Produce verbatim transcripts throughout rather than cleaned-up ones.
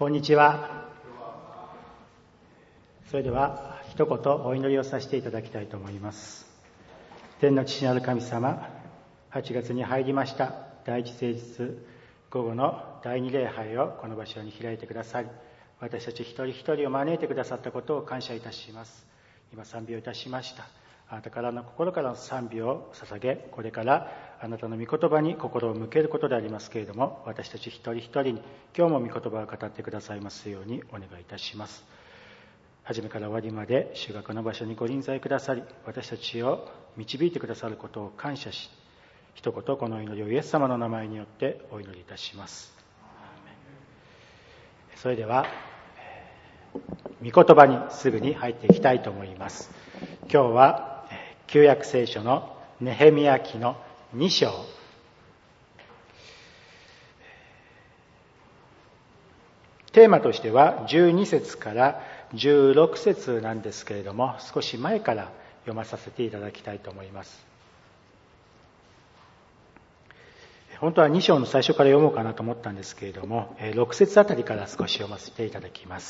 こんにちは。それでは一言お祈りをさせていただきたいと思います。天の父なる神様、はちがつに入りました第一聖日午後の第二礼拝をこの場所に開いてくださり、私たち一人一人を招いてくださったことを感謝いたします。今賛美をいたしました。あなたからの心からの賛美を捧げ、これからあなたの御言葉に心を向けることでありますけれども、私たち一人一人に今日も御言葉を語ってくださいますようにお願いいたします。初めから終わりまで主がこの場所にご臨在くださり、私たちを導いてくださることを感謝し、一言この祈りをイエス様の名前によってお祈りいたします。それでは御言葉にすぐに入っていきたいと思います。今日は旧約聖書のネヘミヤ記のに章、テーマとしてはじゅうに節からじゅうろく節なんですけれども、少し前から読まさせていただきたいと思います。本当はに章の最初から読もうかなと思ったんですけれども、ろく節あたりから少し読ませていただきます。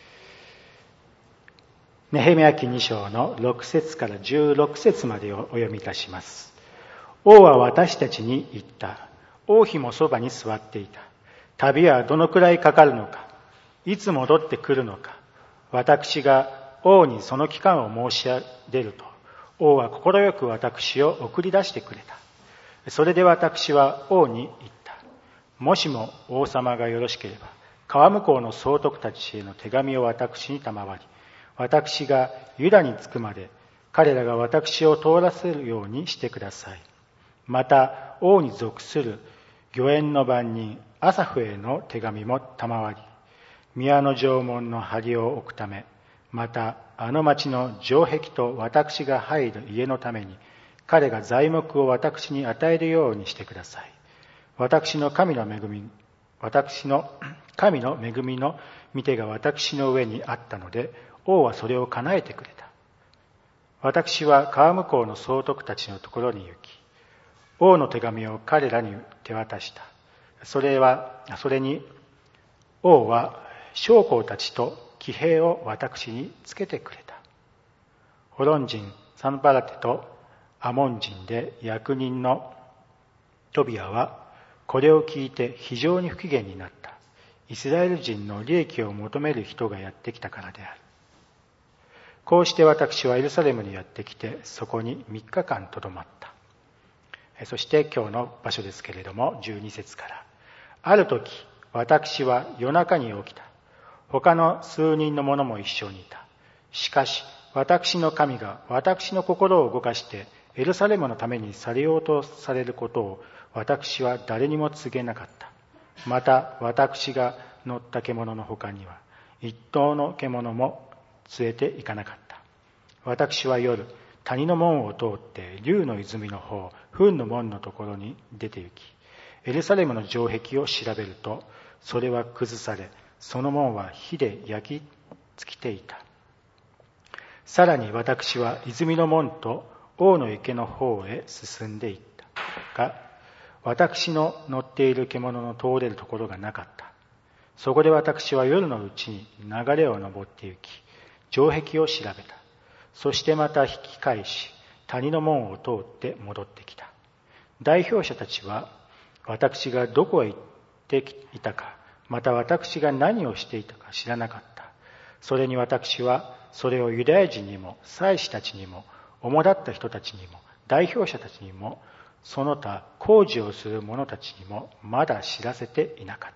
ネヘミヤ記に章のろく節からじゅうろく節までをお読みいたします。王は私たちに言った。王妃もそばに座っていた。旅はどのくらいかかるのか、いつ戻ってくるのか、私が王にその期間を申し出ると、王は快く私を送り出してくれた。それで私は王に言った。もしも王様がよろしければ、川向こうの総督たちへの手紙を私に賜り、私がユダに着くまで彼らが私を通らせるようにしてください。また王に属する御苑の番人アサフへの手紙も賜り、宮の城門の梁を置くため、またあの町の城壁と私が入る家のために彼が材木を私に与えるようにしてください。私の神の恵み私の神の恵みの御手が私の上にあったので、王はそれを叶えてくれた。私は川向こうの総督たちのところに行き、王の手紙を彼らに手渡した。それは、それに王は将校たちと騎兵を私につけてくれた。ホロン人サンバラテとアモン人で役人のトビアはこれを聞いて非常に不機嫌になった。イスラエル人の利益を求める人がやってきたからである。こうして私はエルサレムにやってきて、そこにみっかかんとどまった。そして今日の場所ですけれども、じゅうに節から。ある時、私は夜中に起きた。他の数人の者も一緒にいた。しかし、私の神が私の心を動かして、エルサレムのためにされようとされることを、私は誰にも告げなかった。また、私が乗った獣の他には、一頭の獣も連れて行かなかった。私は夜、谷の門を通って竜の泉の方、糞の門のところに出て行き、エルサレムの城壁を調べると、それは崩され、その門は火で焼き尽きていた。さらに私は泉の門と王の池の方へ進んでいったが、私の乗っている獣の通れるところがなかった。そこで私は夜のうちに流れを登って行き、城壁を調べた。そしてまた引き返し、谷の門を通って戻ってきた。代表者たちは、私がどこへ行っていたか、また私が何をしていたか知らなかった。それに私は、それをユダヤ人にも、祭司たちにも、主だった人たちにも、代表者たちにも、その他工事をする者たちにも、まだ知らせていなかった。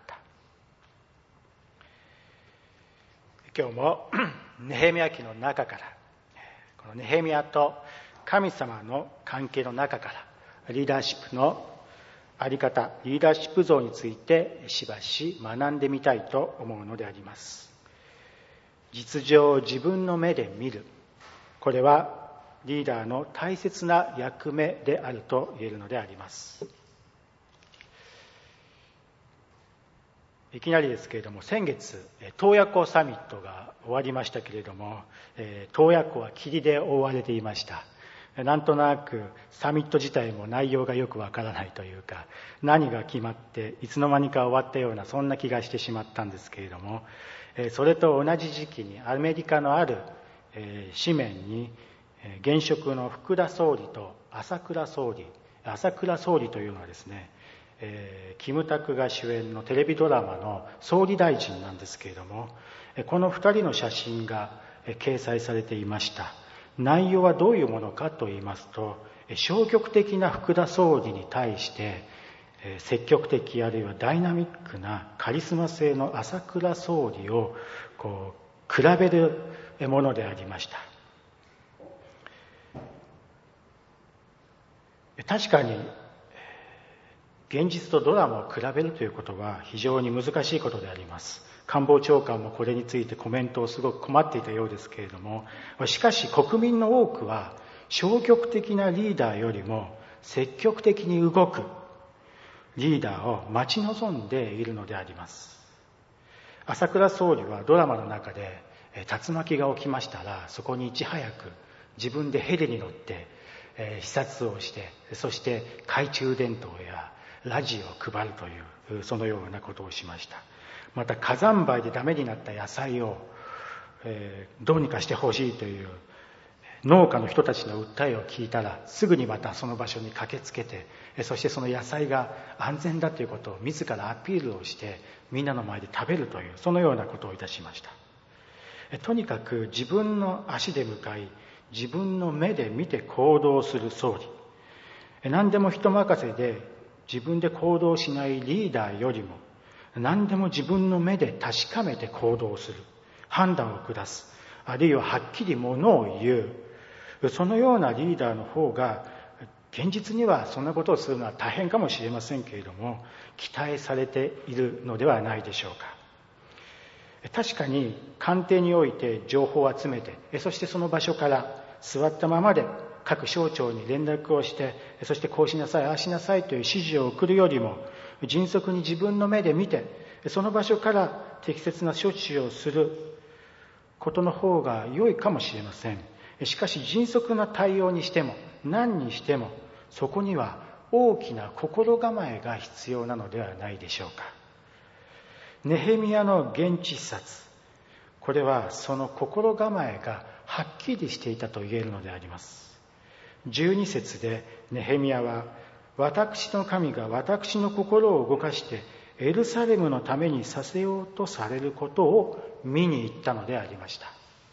今日もネヘミヤ記の中から、このネヘミヤと神様の関係の中からリーダーシップのあり方、リーダーシップ像についてしばし学んでみたいと思うのであります。実情を自分の目で見る、これはリーダーの大切な役目であると言えるのであります。いきなりですけれども、先月洞爺湖サミットが終わりましたけれども、洞爺湖は霧で覆われていました。 なんとなくサミット自体も内容がよくわからないというか、何が決まっていつの間にか終わったような、そんな気がしてしまったんですけれども、それと同じ時期にアメリカのある紙面に現職の福田総理と朝倉総理朝倉総理というのはですね、キムタクが主演のテレビドラマの総理大臣なんですけれども、このふたりの写真が掲載されていました。内容はどういうものかと言いますと、消極的な福田総理に対して積極的あるいはダイナミックなカリスマ性の朝倉総理をこう比べるものでありました。確かに現実とドラマを比べるということは非常に難しいことであります。官房長官もこれについてコメントをすごく困っていたようですけれども、しかし国民の多くは消極的なリーダーよりも積極的に動くリーダーを待ち望んでいるのであります。朝倉総理はドラマの中で竜巻が起きましたら、そこにいち早く自分でヘリに乗って視察をして、そして懐中電灯やラジオを配るという、そのようなことをしました。また火山灰でダメになった野菜を、えー、どうにかしてほしいという農家の人たちの訴えを聞いたら、すぐにまたその場所に駆けつけて、そしてその野菜が安全だということを自らアピールをしてみんなの前で食べるという、そのようなことをいたしました。とにかく自分の足で向かい、自分の目で見て行動する総理、何でも人任せで自分で行動しないリーダーよりも、何でも自分の目で確かめて行動する、判断を下す、あるいははっきりものを言う、そのようなリーダーの方が、現実にはそんなことをするのは大変かもしれませんけれども、期待されているのではないでしょうか。確かに官邸において情報を集めて、そしてその場所から座ったままで各省庁に連絡をして、そしてこうしなさい、ああしなさいという指示を送るよりも、迅速に自分の目で見て、その場所から適切な処置をすることの方が良いかもしれません。しかし迅速な対応にしても何にしても、そこには大きな心構えが必要なのではないでしょうか。ネヘミヤの現地視察、これはその心構えがはっきりしていたと言えるのであります。じゅうに節でネヘミヤは、私の神が私の心を動かしてエルサレムのためにさせようとされることを見に行ったのでありました。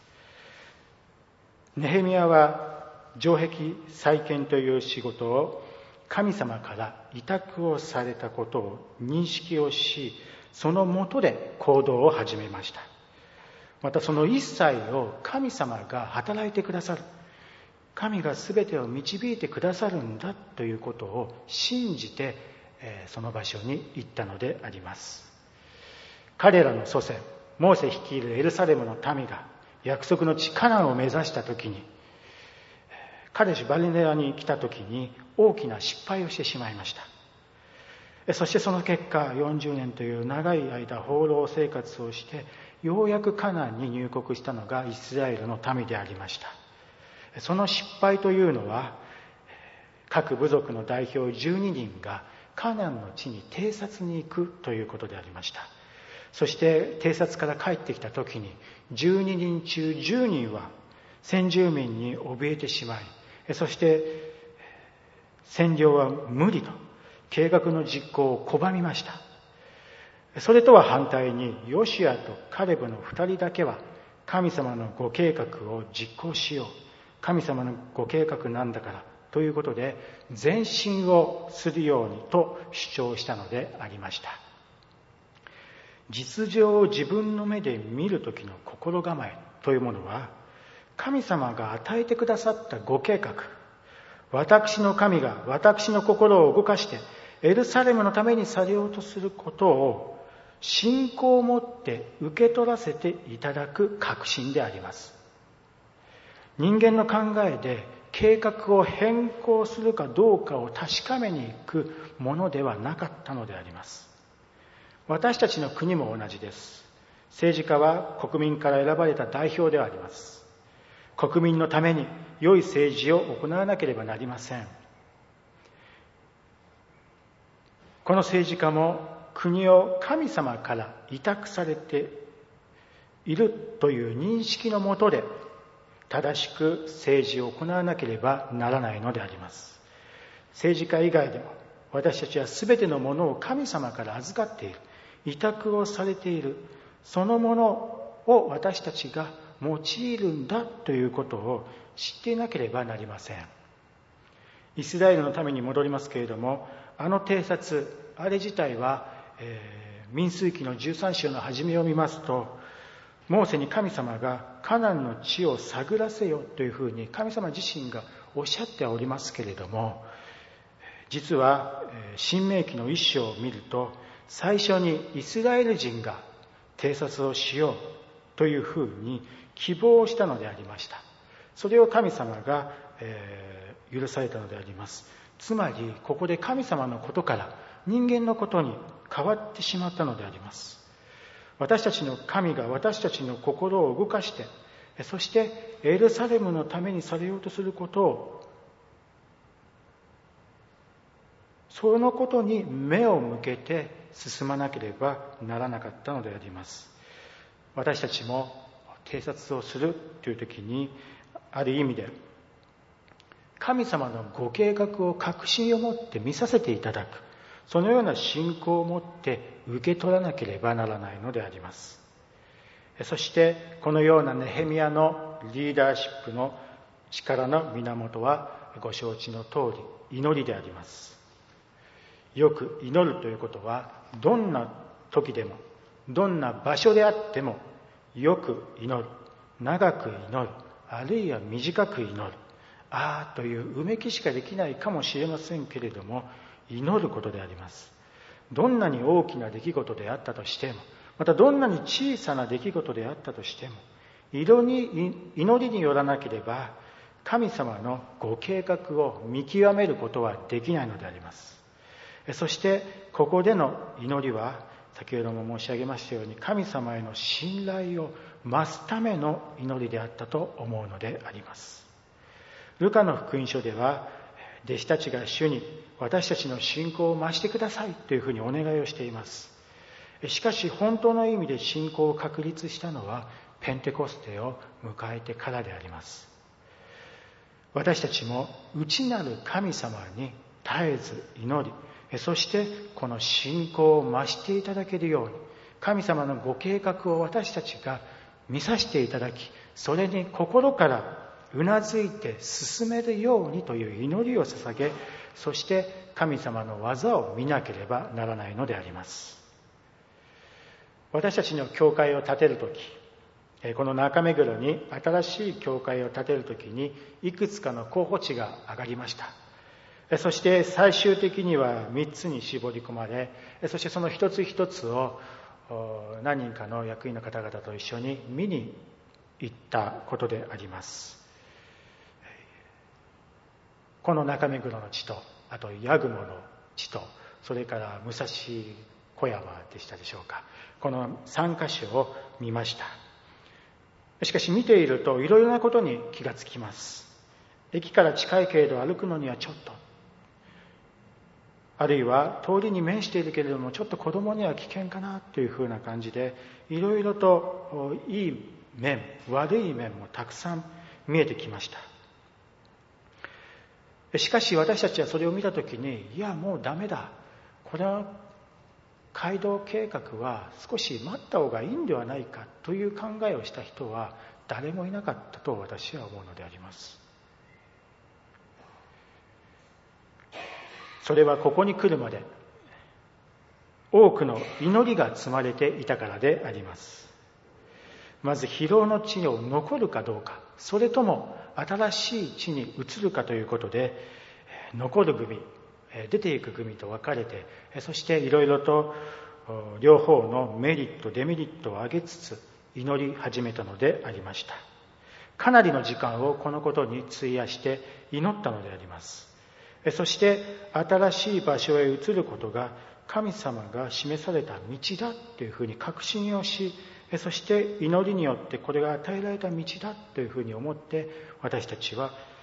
ネヘミヤは城壁再建という仕事を神様から委託をされたことを認識をし、そのもとで行動を始めました。またその一切を神様が働いてくださる、神が全てを導いてくださるんだということを信じて、その場所に行ったのであります。彼らの祖先モーセ率いるエルサレムの民が約束の地カナンを目指した時に、カデシュバルネアに来た時に大きな失敗をしてしまいました。そしてその結果、よんじゅうねんという長い間放浪生活をしてようやくカナンに入国したのがイスラエルの民でありました。その失敗というのは、各部族の代表じゅうににんがカナンの地に偵察に行くということでありました。そして偵察から帰ってきた時にじゅうににん中じゅうにんは先住民に怯えてしまい、そして占領は無理と計画の実行を拒みました。それとは反対にヨシュアとカレブの二人だけは、神様のご計画を実行しよう、神様のご計画なんだからということで前進をするようにと主張したのでありました。実情を自分の目で見るときの心構えというものは、神様が与えてくださったご計画、私の神が私の心を動かしてエルサレムのためにされようとすることを信仰を持って受け取らせていただく確信であります。人間の考えで計画を変更するかどうかを確かめに行くものではなかったのであります。私たちの国も同じです。政治家は国民から選ばれた代表ではあります。国民のために良い政治を行わなければなりません。この政治家も国を神様から委託されているという認識のもとで正しく政治を行わなければならないのであります。政治家以外でも私たちはすべてのものを神様から預かっている、委託をされている、そのものを私たちが用いるんだということを知っていなければなりません。イスラエルのために戻りますけれども、あの偵察、あれ自体は、えー、民数記のじゅうさん章の初めを見ますと、モーセに神様がカナンの地を探らせよというふうに神様自身がおっしゃっておりますけれども、実は申命記の一章を見ると、最初にイスラエル人が偵察をしようというふうに希望したのでありました。それを神様が、えー、許されたのであります。つまりここで神様のことから人間のことに変わってしまったのであります。私たちの神が私たちの心を動かして、そしてエルサレムのためにされようとすることを、そのことに目を向けて進まなければならなかったのであります。私たちも偵察をするという時に、ある意味で神様のご計画を確信を持って見させていただく、そのような信仰を持って受け取らなければならないのであります。そしてこのようなネヘミヤのリーダーシップの力の源はご承知の通り祈りであります。よく祈るということは、どんな時でもどんな場所であってもよく祈る、長く祈る、あるいは短く祈る、ああといううめきしかできないかもしれませんけれども、祈ることであります。どんなに大きな出来事であったとしても、またどんなに小さな出来事であったとしても、祈りによらなければ神様のご計画を見極めることはできないのであります。そしてここでの祈りは、先ほども申し上げましたように、神様への信頼を増すための祈りであったと思うのであります。ルカの福音書では、弟子たちが主に私たちの信仰を増してくださいというふうにお願いをしています。しかし本当の意味で信仰を確立したのはペンテコステを迎えてからであります。私たちも内なる神様に絶えず祈り、そしてこの信仰を増していただけるように、神様のご計画を私たちが見させていただき、それに心からうなずいて進めるようにという祈りを捧げ、そして神様の技を見なければならないのであります。私たちの教会を建てるとき、この中目黒に新しい教会を建てるときにいくつかの候補地が上がりました。そして最終的にはみっつに絞り込まれ、そしてその一つ一つを何人かの役員の方々と一緒に見に行ったことであります。この中目黒の地と、あと八雲の地と、それから武蔵小山でしたでしょうか、このさんカ所を見ました。しかし見ているといろいろなことに気がつきます。駅から近いけれど歩くのにはちょっと、あるいは通りに面しているけれどもちょっと子供には危険かなというふうな感じで、いろいろといい面悪い面もたくさん見えてきました。しかし私たちはそれを見たときに、いやもうダメだ、これは街道計画は少し待った方がいいんではないかという考えをした人は誰もいなかったと私は思うのであります。それはここに来るまで多くの祈りが積まれていたからであります。まず疲労の地を残るかどうか、それとも新しい地に移るかということで、残る組、出ていく組と分かれて、そしていろいろと両方のメリットデメリットを挙げつつ祈り始めたのでありました。かなりの時間をこのことに費やして祈ったのであります。そして新しい場所へ移ることが神様が示された道だというふうに確信をし、そして祈りによってこれが与えられた道だというふうに思って、私たちは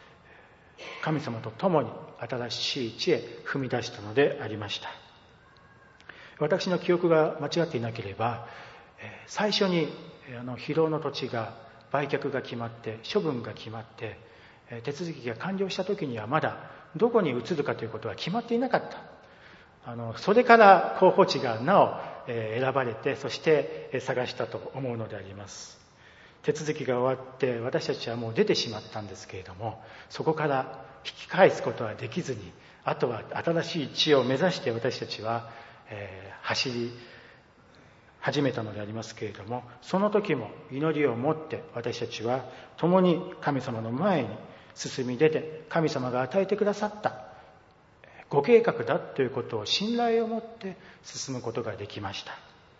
神様と共に新しい地へ踏み出したのでありました。私の記憶が間違っていなければ、最初にあの広尾の土地が売却が決まって処分が決まって手続きが完了した時にはまだどこに移るかということは決まっていなかった。あのそれから候補地がなお選ばれて、そして探したと思うのであります。手続きが終わって私たちはもう出てしまったんですけれども、そこから引き返すことはできずに、あとは新しい地を目指して私たちは、えー、走り始めたのでありますけれども、その時も祈りを持って私たちは共に神様の前に進み出て、神様が与えてくださったご計画だということを信頼を持って進むことができました。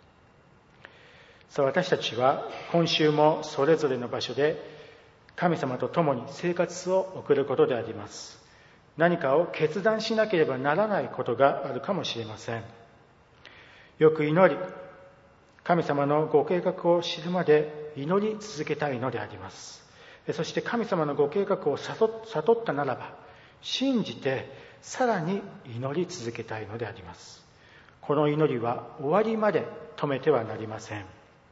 さあ、私たちは今週もそれぞれの場所で神様と共に生活を送ることであります。何かを決断しなければならないことがあるかもしれません。よく祈り、神様のご計画を知るまで祈り続けたいのであります。そして神様のご計画を悟ったならば、信じてさらに祈り続けたいのであります。この祈りは終わりまで止めてはなりません。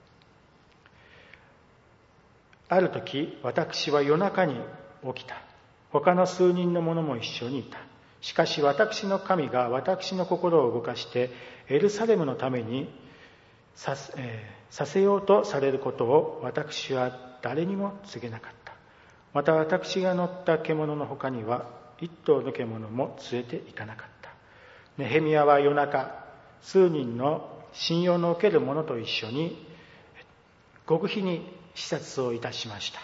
ある時、私は夜中に起きた。他の数人の者も一緒にいた。しかし私の神が私の心を動かしてエルサレムのためにさ、えー、させようとされることを私は誰にも告げなかった。また私が乗った獣の他には一頭の獣も連れて行かなかった。ネヘミヤは夜中、数人の信用のおける者と一緒に極秘に視察をいたしました。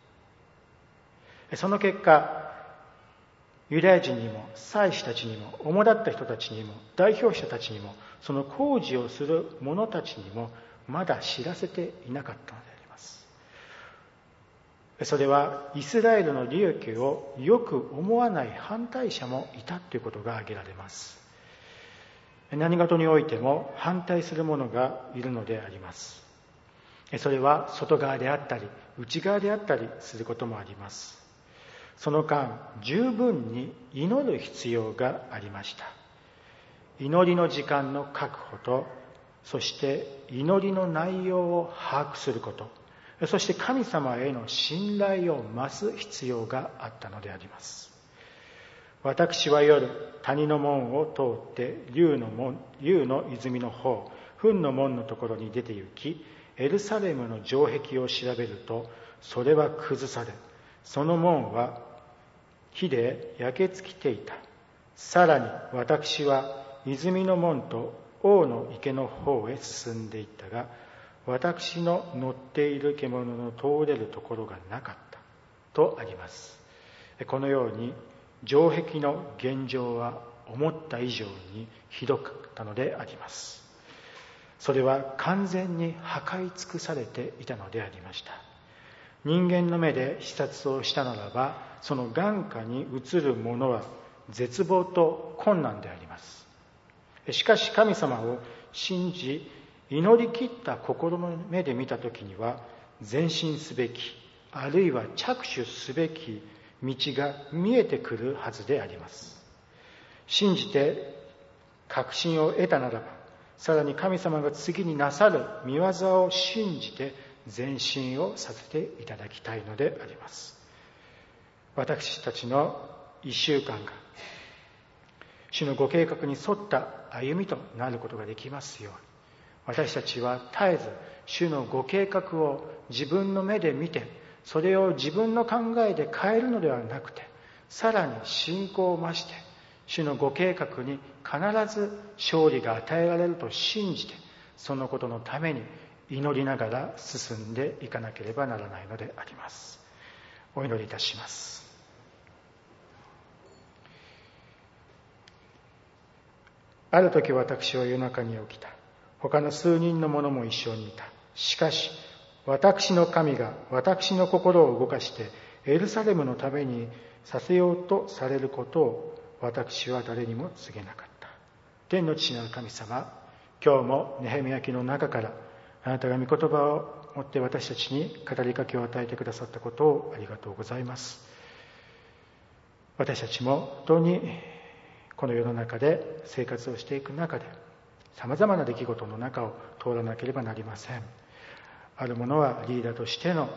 その結果、ユダヤ人にも祭司たちにも主だった人たちにも代表者たちにもその工事をする者たちにもまだ知らせていなかったのであります。それはイスラエルの利益をよく思わない反対者もいたということが挙げられます。何事においても反対する者がいるのであります。それは外側であったり内側であったりすることもあります。その間、十分に祈る必要がありました。祈りの時間の確保と、そして祈りの内容を把握すること、そして神様への信頼を増す必要があったのであります。私は夜、谷の門を通って竜の門、竜の泉の方、糞の門のところに出て行き、エルサレムの城壁を調べると、それは崩され、その門は火で焼け尽きていた。さらに私は泉の門と王の池の方へ進んでいったが、私の乗っている獣の通れるところがなかったとあります。このように城壁の現状は思った以上にひどかったのであります。それは完全に破壊尽くされていたのでありました。人間の目で視察をしたならば、その眼下に映るものは絶望と困難であります。しかし神様を信じ祈り切った心の目で見たときには、前進すべき、あるいは着手すべき道が見えてくるはずであります。信じて確信を得たならば、さらに神様が次になさる御業を信じて前進をさせていただきたいのであります。私たちの一週間が主のご計画に沿った歩みとなることができますように、私たちは絶えず主のご計画を自分の目で見て、それを自分の考えで変えるのではなくて、さらに信仰を増して主のご計画に必ず勝利が与えられると信じて、そのことのために祈りながら進んでいかなければならないのであります。お祈りいたします。ある時、私は夜中に起きた。他の数人の者も一緒にいた。しかし私の神が私の心を動かしてエルサレムのためにさせようとされることを私は誰にも告げなかった。天の父なる神様、今日もネヘミヤ記の中からあなたが御言葉を持って私たちに語りかけを与えてくださったことをありがとうございます。 私たちも本当にこの世の中で生活をしていく中で、さまざまな出来事の中を通らなければなりません。ある者はリーダーとしての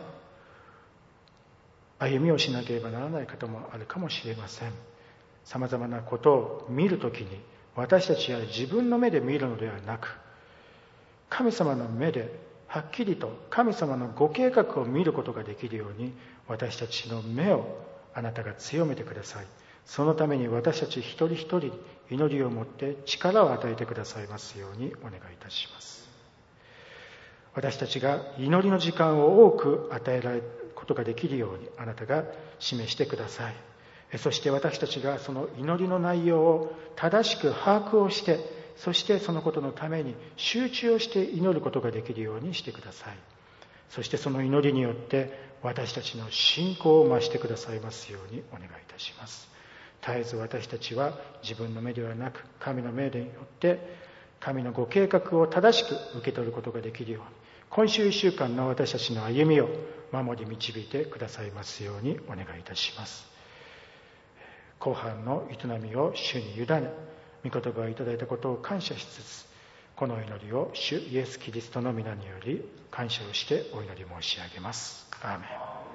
歩みをしなければならない方もあるかもしれません。さまざまなことを見るときに、私たちは自分の目で見るのではなく、神様の目ではっきりと神様のご計画を見ることができるように、私たちの目をあなたが強めてください。そのために私たち一人一人祈りを持って力を与えてくださいますようにお願いいたします。私たちが祈りの時間を多く与えられることができるようにあなたが示してください。そして私たちがその祈りの内容を正しく把握をして、そしてそのことのために集中をして祈ることができるようにしてください。そしてその祈りによって私たちの信仰を増してくださいますようにお願いいたします。絶えず私たちは自分の目ではなく神の目によって神のご計画を正しく受け取ることができるように、今週いっしゅうかんの私たちの歩みを守り導いてくださいますようにお願いいたします。後半の営みを主に委ね、御言葉をいただいたことを感謝しつつ、この祈りを主イエス・キリストの皆により感謝をしてお祈り申し上げます。アーメン。